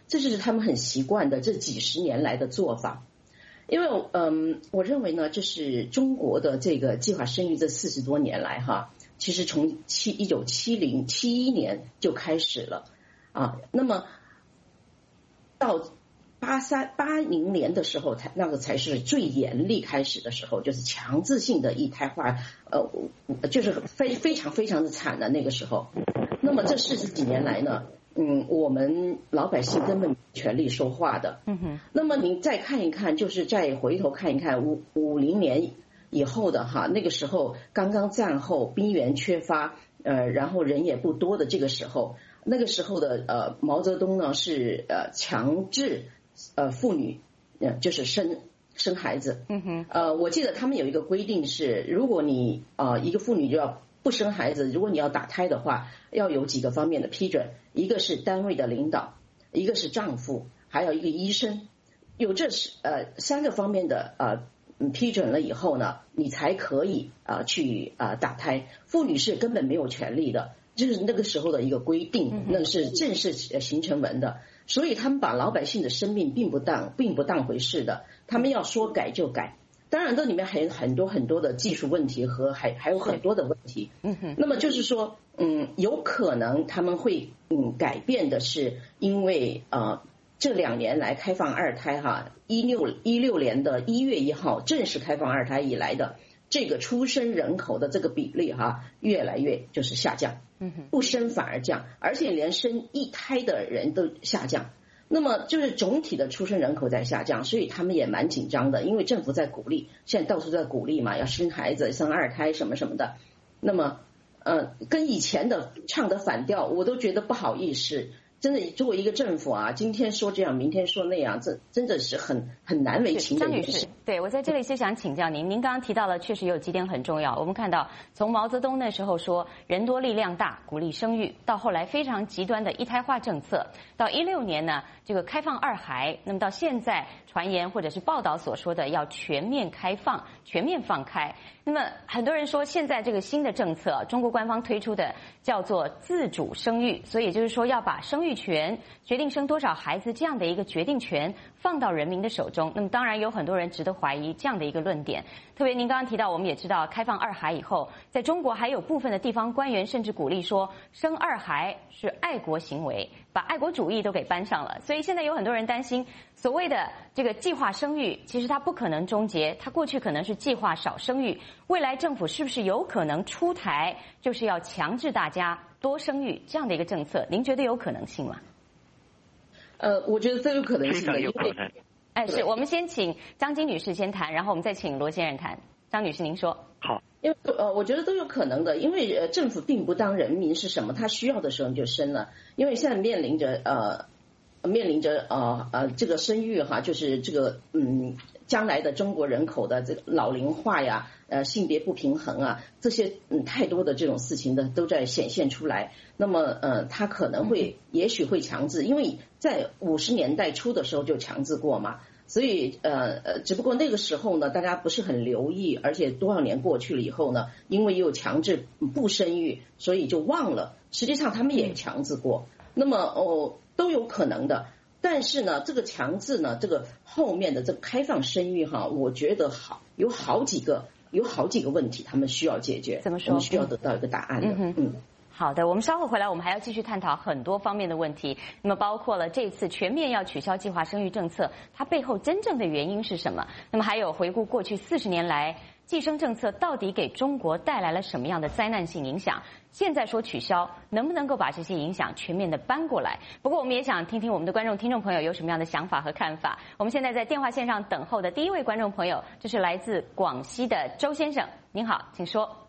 这就是他们很习惯的这几十年来的做法。因为嗯，我认为呢，这是中国的这个计划生育这四十多年来哈，其实从七一九七零七一年就开始了啊，那么到八三八零年的时候，才那个才是最严厉开始的时候，就是强制性的一胎化，呃，就是非非常非常的惨的那个时候。那么这四十几年来呢，嗯，我们老百姓根本没权利说话的。 嗯哼。 那么您再看一看，就是再回头看一看五五零年以后的哈，那个时候刚刚战后兵源缺乏，呃，然后人也不多的这个时候，那个时候的呃毛泽东呢是呃强制呃妇女呃就是生生孩子。 嗯哼。 呃，我记得他们有一个规定是，如果你呃一个妇女就要不生孩子，如果你要打胎的话，要有几个方面的批准，一个是单位的领导，一个是丈夫，还有一个医生，有这是呃三个方面的呃批准了以后呢，你才可以啊、呃、去啊、呃、打胎。妇女是根本没有权利的，就是那个时候的一个规定，那是正式形成文的。所以他们把老百姓的生命并不当并不当回事的，他们要说改就改。当然，这里面还有很多很多的技术问题和还还有很多的问题。 嗯哼。 那么就是说，嗯，有可能他们会嗯改变的是，因为呃这两年来开放二胎哈，一六一六年的一月一号正式开放二胎以来的这个出生人口的这个比例哈，越来越就是下降。 嗯哼。 不生反而降，而且连生一胎的人都下降。那么就是总体的出生人口在下降，所以他们也蛮紧张的，因为政府在鼓励，现在到处在鼓励嘛，要生孩子、生二胎什么什么的。那么，呃，跟以前的唱的反调，我都觉得不好意思。真的，作为一个政府啊，今天说这样，明天说那样，这真的是很很难为情的一件事。 张女士，对，我在这里就想请教您，您刚刚提到了，确实有几点很重要。我们看到，从毛泽东那时候说人多力量大，鼓励生育，到后来非常极端的一胎化政策，到一六年呢，这个开放二孩，那么到现在传言或者是报道所说的要全面开放、全面放开。那么很多人说，现在这个新的政策，中国官方推出的叫做自主生育，所以也就是说要把生育权、决定生多少孩子这样的一个决定权放到人民的手中。那么当然有很多人值得怀疑这样的一个论点。特别您刚刚提到，我们也知道开放二孩以后，在中国还有部分的地方官员甚至鼓励说，生二孩是爱国行为，把爱国主义都给搬上了。所以现在有很多人担心，所谓的这个计划生育，其实它不可能终结，它过去可能是计划少生育，未来政府是不是有可能出台就是要强制大家多生育这样的一个政策？您觉得有可能性吗？ 呃，我觉得都有可能性的， 非常有可能。 哎，是我们先请张金女士先谈，然后我们再请罗先生谈。张女士，您说。 好， 因为呃，我觉得都有可能的，因为呃，政府并不当人民是什么，他需要的时候就生了，因为现在面临着呃。面临着呃呃这个生育哈，就是这个嗯将来的中国人口的这个老龄化呀，呃性别不平衡啊，这些嗯太多的这种事情的都在显现出来。那么呃他可能会也许会强制，因为在五十年代初的时候就强制过嘛，所以呃呃只不过那个时候呢大家不是很留意，而且多少年过去了以后呢，因为又强制不生育，所以就忘了。实际上他们也强制过，那么哦。都有可能的，但是呢，这个强制呢，这个后面的这个开放生育哈，我觉得好有好几个有好几个问题，他们需要解决， 怎么说？ 我们需要得到一个答案的。嗯嗯。 好的，我们稍后回来，我们还要继续探讨很多方面的问题。那么包括了这次全面要取消计划生育政策，它背后真正的原因是什么？那么还有回顾过去四十年来，计生政策到底给中国带来了什么样的灾难性影响？现在说取消，能不能够把这些影响全面的搬过来？不过我们也想听听我们的观众、听众朋友有什么样的想法和看法。我们现在在电话线上等候的第一位观众朋友，这是来自广西的周先生，您好，请说。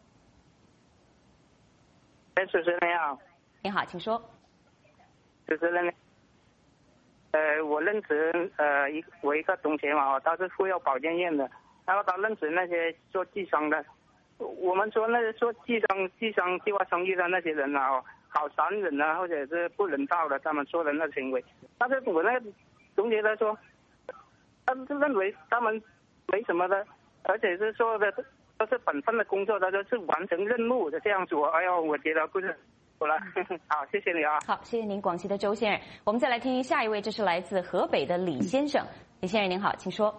哎，主持人你好。 您好，请说。 主持人，呃，我认识呃一我一个同学嘛，他是妇幼保健院的，然后他认识那些做计生的。我们说那些做计生、计生计划生育的那些人啊，好残忍啊，或者是不人道的，他们做的那行为。但是我那个同学他说，他是认为他们没什么的，而且是说的都是本分的工作，他就是完成任务的这样做。哎呦，我觉得不是好了，好，谢谢你啊。 好，谢谢您，广西的周先生。我们再来听下一位，这是来自河北的李先生。李先生您好，请说。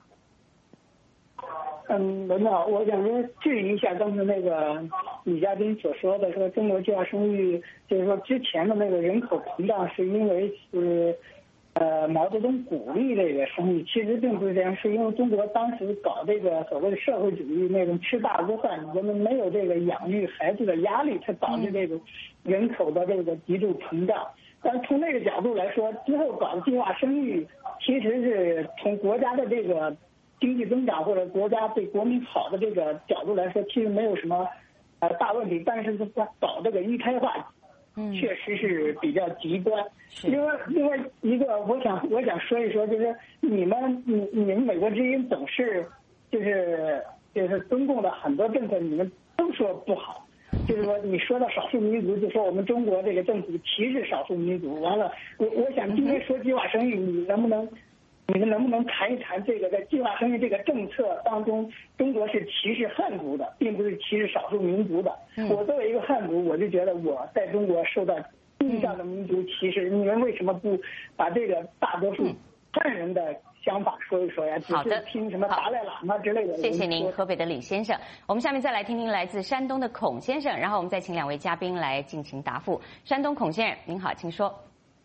嗯，文导，我想说质疑一下刚才那个李嘉宾所说的，说中国计划生育，就是说之前的那个人口膨胀是因为是呃毛泽东鼓励这个生育，其实并不是这样，是因为中国当时搞这个所谓的社会主义那种吃大锅饭，人们没有这个养育孩子的压力，才导致这个人口的这个急剧膨胀。但从那个角度来说，之后搞的计划生育，其实是从国家的这个经济增长或者国家对国民好的这个角度来说，其实没有什么呃大问题。但是搞这个一胎化，嗯，确实是比较极端。另外，另外一个，我想我想说一说，就是你们你你们美国之音总是就是就是中共的很多政策，你们都说不好。就是说，你说到少数民族，就说我们中国这个政府歧视少数民族。完了，我我想今天说计划生育，你能不能？你们能不能谈一谈这个在计划生育这个政策当中，中国是歧视汉族的，并不是歧视少数民族的。嗯、我作为一个汉族，我就觉得我在中国受到经济上的民族歧视。嗯、你们为什么不把这个大多数汉人的想法说一说呀？ 好的， 只是听什么达赖喇嘛之类的。 谢谢您，河北的李先生。我们下面再来听听来自山东的孔先生，然后我们再请两位嘉宾来进行答复。山东孔先生，您好，请说。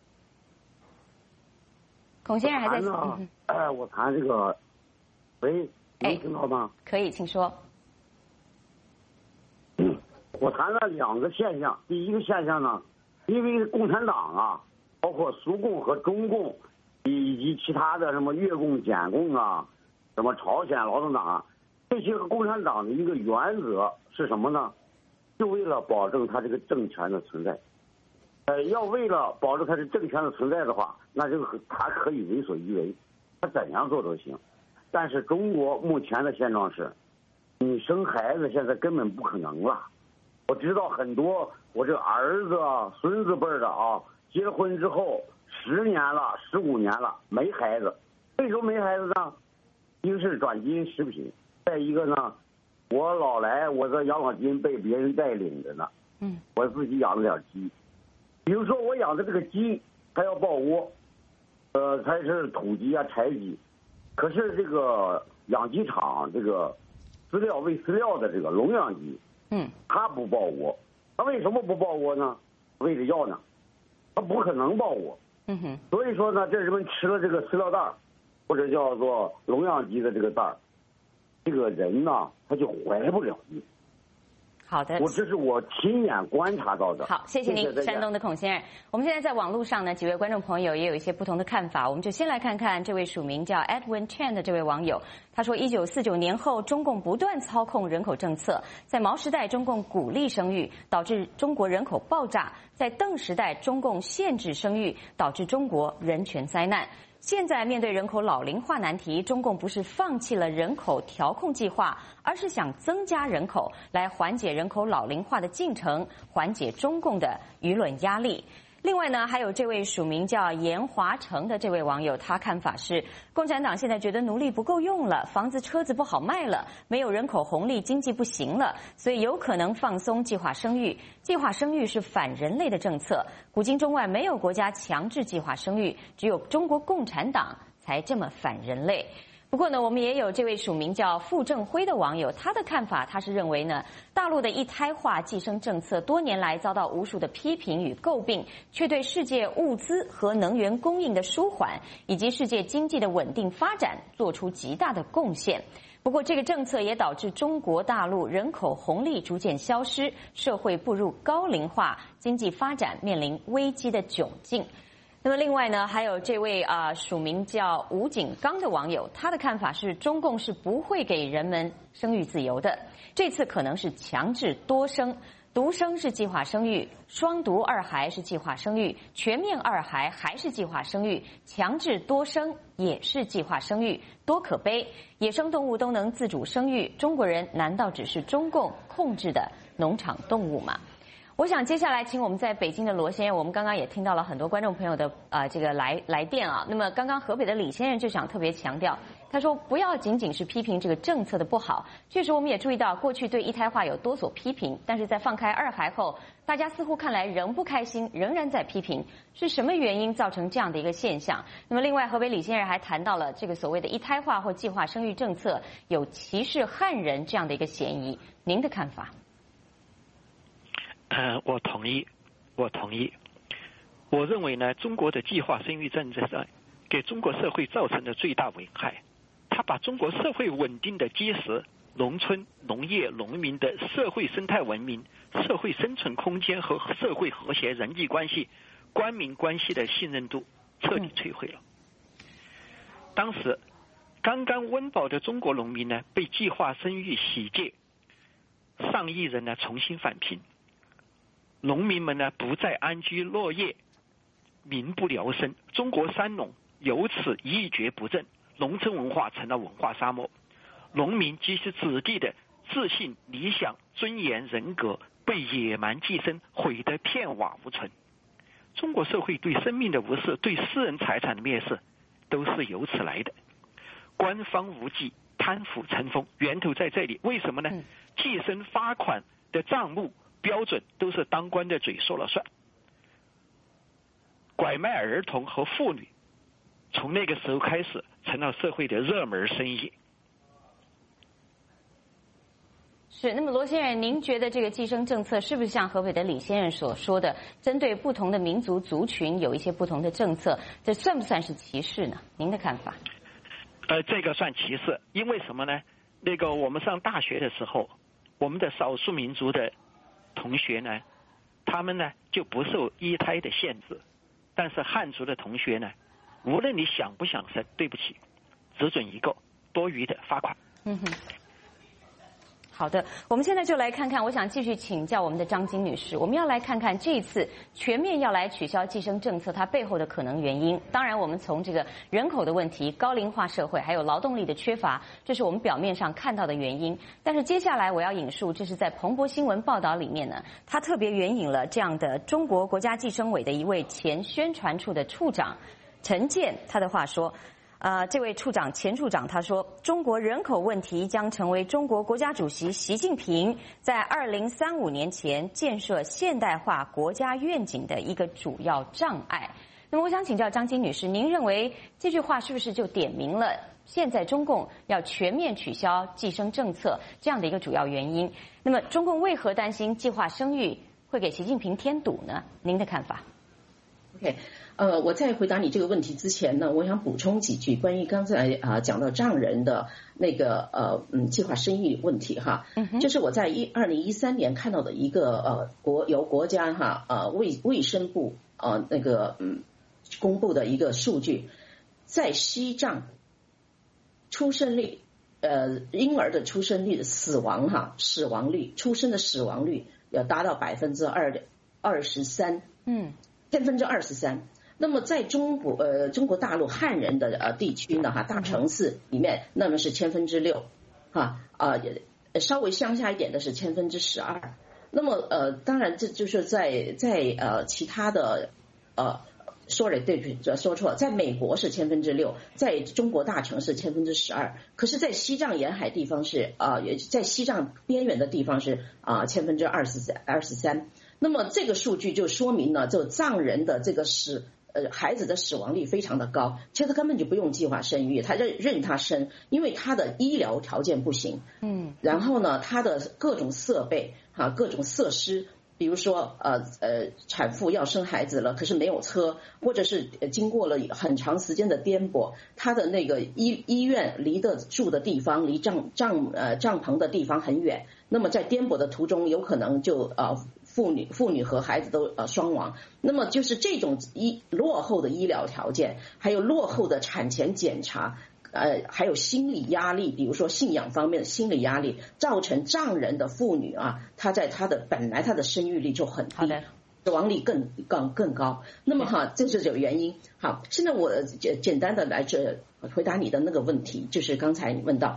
孔先生还在。 嗯、呃，我谈这个，喂，能听到吗？ 可以，请说。 嗯、我谈了两个现象，第一个现象呢，因为共产党啊，包括苏共和中共，以及其他的什么越共、柬共啊，什么朝鲜劳动党啊，这些个共产党的一个原则是什么呢？就为了保证他这个政权的存在。呃，要为了保证他的政权的存在的话，那就他可以为所欲为，他怎样做都行。但是中国目前的现状是，你生孩子现在根本不可能了。我知道很多我这儿子、孙子辈的啊，结婚之后十年了、十五年了没孩子，为什么没孩子呢？一个是转基因食品，再一个呢，我老来我的养老金被别人带领着呢，嗯，我自己养了点鸡。比如说我养的这个鸡，它要抱窝，呃，它是土鸡啊、柴鸡，可是这个养鸡场这个饲料喂饲料的这个笼养鸡，嗯，它不抱窝，它为什么不抱窝呢？喂着药呢，它不可能抱窝，嗯哼，所以说呢，这人们吃了这个饲料袋或者叫做笼养鸡的这个袋这个人呢，他就怀不了孕。 好的， 我这是我亲眼观察到的。 好，谢谢您，山东的孔先生。我们现在在网络上呢，几位观众朋友也有一些不同的看法，我们就先来看看这位署名叫 Edwin Chen 的这位网友，他说：一九四九年后，中共不断操控人口政策，在毛时代，中共鼓励生育，导致中国人口爆炸；在邓时代，中共限制生育，导致中国人权灾难。现在面对人口老龄化难题，中共不是放弃了人口调控计划，而是想增加人口，来缓解人口老龄化的进程，缓解中共的舆论压力。另外呢，还有这位署名叫严华成的这位网友，他看法是，共产党现在觉得奴隶不够用了，房子车子不好卖了，没有人口红利，经济不行了，所以有可能放松计划生育。计划生育是反人类的政策，古今中外没有国家强制计划生育，只有中国共产党才这么反人类。不过呢，我们也有这位署名叫傅正辉的网友，他的看法，他是认为呢，大陆的一胎化计生政策多年来遭到无数的批评与诟病，却对世界物资和能源供应的舒缓以及世界经济的稳定发展做出极大的贡献。不过，这个政策也导致中国大陆人口红利逐渐消失，社会步入高龄化，经济发展面临危机的窘境。那么另外呢，还有这位啊、呃、署名叫吴景刚的网友，他的看法是，中共是不会给人们生育自由的，这次可能是强制多生，独生是计划生育，双独二孩是计划生育，全面二孩还是计划生育，强制多生也是计划生育，多可悲！野生动物都能自主生育，中国人难道只是中共控制的农场动物吗？ 我想接下来请我们在北京的罗先生，我们刚刚也听到了很多观众朋友的呃这个来来电啊。那么刚刚河北的李先生就想特别强调，他说不要仅仅是批评这个政策的不好，确实我们也注意到过去对一胎化有多所批评，但是在放开二孩后，大家似乎看来仍不开心，仍然在批评，是什么原因造成这样的一个现象？那么另外河北李先生还谈到了这个所谓的一胎化或计划生育政策有歧视汉人这样的一个嫌疑，您的看法？ 呃，我同意，我同意。我认为呢，中国的计划生育政策上给中国社会造成的最大危害，它把中国社会稳定的基石——农村、农业、农民的社会生态文明、社会生存空间和社会和谐人际关系、官民关系的信任度彻底摧毁了。当时，刚刚温饱的中国农民呢，被计划生育洗劫，上亿人呢重新返贫。农民们呢不再安居乐业，民不聊生，中国三农由此一蹶不振，农村文化成了文化沙漠，农民及其子弟的自信、理想、尊严、人格被野蛮寄生，毁得片瓦无存。中国社会对生命的无视，对私人财产的蔑视，都是由此来的。官方无忌，贪腐成风，源头在这里。为什么呢？计生发款的账目标准都是当官的嘴说了算，拐卖儿童和妇女从那个时候开始成了社会的热门生意。 是，那么罗先生，您觉得这个计生政策是不是像河北的李先生所说的，针对不同的民族族群有一些不同的政策，这算不算是歧视呢？您的看法？ 呃，这个算歧视，因为什么呢？那个我们上大学的时候，我们的少数民族的同学呢，他们呢就不受一胎的限制，但是汉族的同学呢，无论你想不想生，对不起，只准一个，多余的罚款。 嗯哼。好的，我们现在就来看看，我想继续请教我们的张金女士，我们要来看看这一次全面要来取消计生政策它背后的可能原因。当然我们从这个人口的问题、高龄化社会还有劳动力的缺乏，这是我们表面上看到的原因。但是接下来我要引述，这是在彭博新闻报道里面呢，他特别援引了这样的中国国家计生委的一位前宣传处的处长陈建他的话说，呃，这位处长前处长他说，中国人口问题将成为中国国家主席习近平在二零三五年前建设现代化国家愿景的一个主要障碍。那么我想请教张金女士，您认为这句话是不是就点明了现在中共要全面取消计生政策这样的一个主要原因？那么中共为何担心计划生育会给习近平添堵呢？您的看法？ OK， 呃，我在回答你这个问题之前呢，我想补充几句关于刚才啊、呃、讲到丈人的那个呃嗯计划生育问题哈，嗯、就是我在一二零一三年看到的一个呃国由国家哈呃卫卫生部呃那个嗯公布的一个数据，在西藏出生率呃婴儿的出生率的死亡哈死亡率出生的死亡率要达到百分之二的二十三，嗯。千分之二十三。那么在中国呃中国大陆汉人的呃地区呢哈大城市里面，那么是千分之六，哈啊、呃、稍微乡下一点的是千分之十二。那么呃当然这就是在在呃其他的呃 sorry 对不起说错了，在美国是千分之六，在中国大城市千分之十二，可是在西藏沿海地方是啊、呃、在西藏边缘的地方是啊千分之二十三二十三。那么这个数据就说明了，就藏人的这个死呃孩子的死亡率非常的高，其实他根本就不用计划生育，他任任他生，因为他的医疗条件不行，嗯，然后呢，他的各种设备哈、啊，各种设施，比如说呃呃产妇要生孩子了，可是没有车，或者是经过了很长时间的颠簸，他的那个医医院离的住的地方离帐帐呃帐篷的地方很远，那么在颠簸的途中有可能就呃。妇女、妇女和孩子都呃双亡，那么就是这种医落后的医疗条件，还有落后的产前检查，呃，还有心理压力，比如说信仰方面的心理压力，造成藏人的妇女啊，她在她的本来她的生育率就很低，死亡率更更更高。那么哈，这是有原因。好，现在我简简单的来这回答你的那个问题，就是刚才你问到。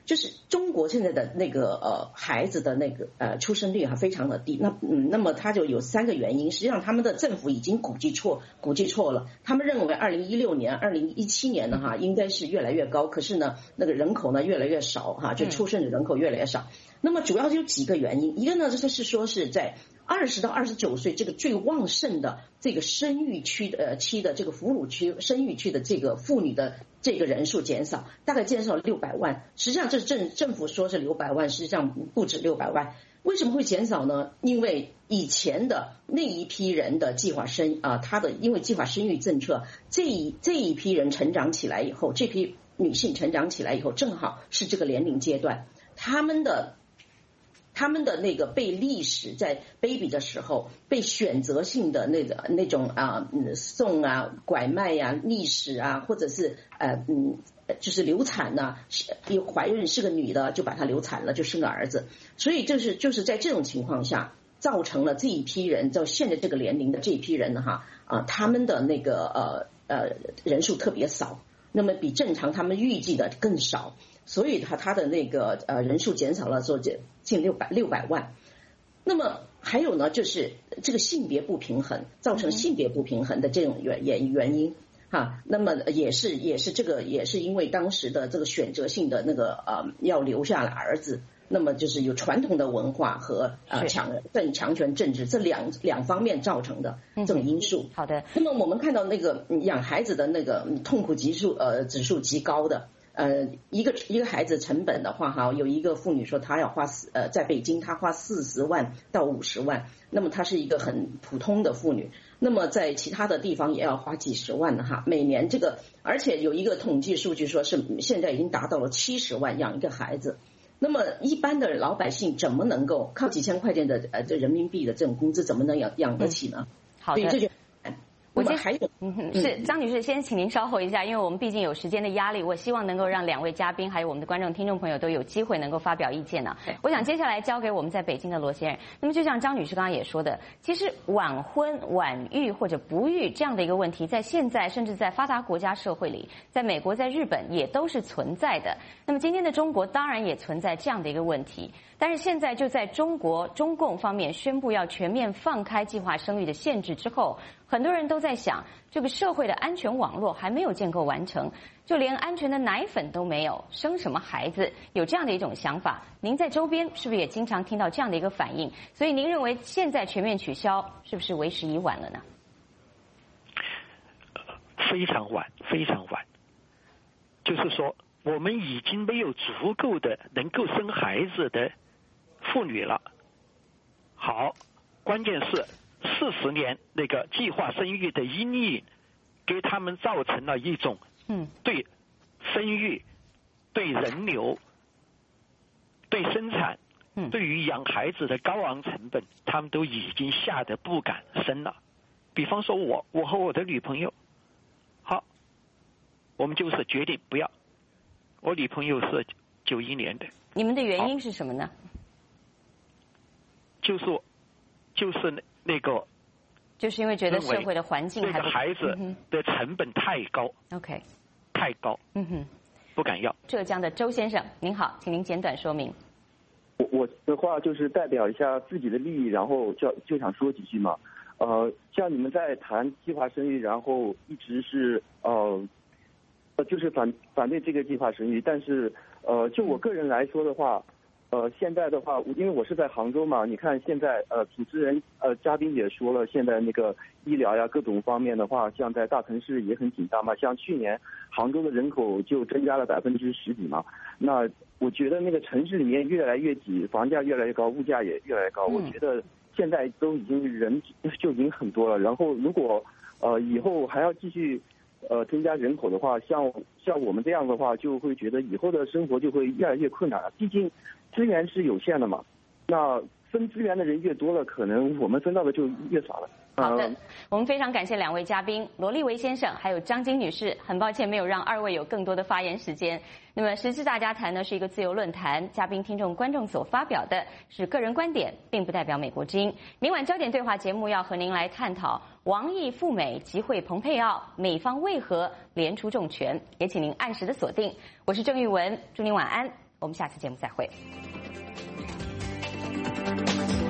就是中国现在的那个呃孩子的那个呃出生率还非常的低，那嗯，那么它就有三个原因。实际上他们的政府已经估计错估计错了，他们认为二零一六年、二零一七年呢哈应该是越来越高，可是呢那个人口呢越来越少哈，就出生的人口越来越少。嗯、那么主要有几个原因，一个呢就是说是在二十到二十九岁这个最旺盛的这个生育区的呃期的这个哺乳区生育区的这个妇女的这个人数减少，大概减少了六百万。实际上这政政府说是六百万，实际上不止六百万。为什么会减少呢？因为以前的那一批人的计划生啊，他的因为计划生育政策，这一这一批人成长起来以后，这批女性成长起来以后，正好是这个年龄阶段，他们的。他们的那个被历史在 baby 的时候被选择性的那个那种啊嗯送啊拐卖呀、啊、历史啊，或者是呃嗯就是流产呐、啊，有怀孕是个女的就把她流产了，就生个儿子，所以就是就是在这种情况下，造成了这一批人到现在这个年龄的这一批人呢哈啊他们的那个呃呃人数特别少，那么比正常他们预计的更少。所以他他的那个呃人数减少了，说近六百六百万。那么还有呢，就是这个性别不平衡，造成性别不平衡的这种原原原因哈。那么也是也是这个也是因为当时的这个选择性的那个呃要留下了儿子，那么就是有传统的文化和呃强政强权政治这两两方面造成的这种因素。 嗯、好的。 那么我们看到那个养孩子的那个痛苦指数呃指数极高的。呃，一个一个孩子成本的话，哈，有一个妇女说她要花四呃，在北京她花四十万到五十万，那么她是一个很普通的妇女，那么在其他的地方也要花几十万的哈，每年这个，而且有一个统计数据说是现在已经达到了七十万养一个孩子，那么一般的老百姓怎么能够靠几千块钱的呃这人民币的这种工资怎么能养养得起呢？ 嗯、好的。 所以这就我先还有， 嗯，是张女士，先请您稍后一下，因为我们毕竟有时间的压力，我希望能够让两位嘉宾还有我们的观众、听众朋友都有机会能够发表意见呢。我想接下来交给我们在北京的罗先生。那么就像张女士刚刚也说的，其实晚婚、晚育或者不育这样的一个问题，在现在甚至在发达国家社会里，在美国、在日本也都是存在的。那么今天的中国当然也存在这样的一个问题，但是现在就在中国中共方面宣布要全面放开计划生育的限制之后，很多人都在想，这个社会的安全网络还没有建构完成，就连安全的奶粉都没有，生什么孩子？有这样的一种想法。您在周边是不是也经常听到这样的一个反应？所以您认为现在全面取消是不是为时已晚了呢？ 非常晚，非常晚。就是说，我们已经没有足够的能够生孩子的妇女了。好，关键是四十年那个计划生育的阴影，给他们造成了一种嗯对生育、对人流、对生产、 嗯对于养孩子的高昂成本，他们都已经吓得不敢生了。比方说我，我和我的女朋友，好，我们就是决定不要。我女朋友是九一年的。 你们的原因是什么呢？ 就是就是那那个， 就是因为觉得社会的环境还不这个孩子的成本太高。 OK， 太高。 嗯哼， 不敢要。 浙江的周先生，您好，请您简短说明。 我我的话就是代表一下自己的利益，然后就就想说几句嘛。呃，像你们在谈计划生育，然后一直是呃，呃，就是反反对这个计划生育，但是呃，就我个人来说的话。呃，现在的话，因为我是在杭州嘛，你看现在呃，主持人呃，嘉宾也说了，现在那个医疗呀各种方面的话，像在大城市也很紧张嘛。像去年杭州的人口就增加了百分之十几嘛。那我觉得那个城市里面越来越挤，房价越来越高，物价也越来越高。我觉得现在都已经人就已经很多了。然后如果呃以后还要继续呃增加人口的话，像像我们这样的话，就会觉得以后的生活就会越来越困难了。毕竟资源是有限的嘛，那分资源的人越多了，可能我们分到的就越少了。 好的，我们非常感谢两位嘉宾罗立维先生还有张晶女士，很抱歉没有让二位有更多的发言时间。那么时事大家谈呢是一个自由论坛，嘉宾、听众、观众所发表的是个人观点，并不代表美国之音。明晚焦点对话节目要和您来探讨王毅赴美集会蓬佩奥，美方为何连出重拳，也请您按时的锁定。我是郑玉文，祝您晚安。 我们下次节目再会。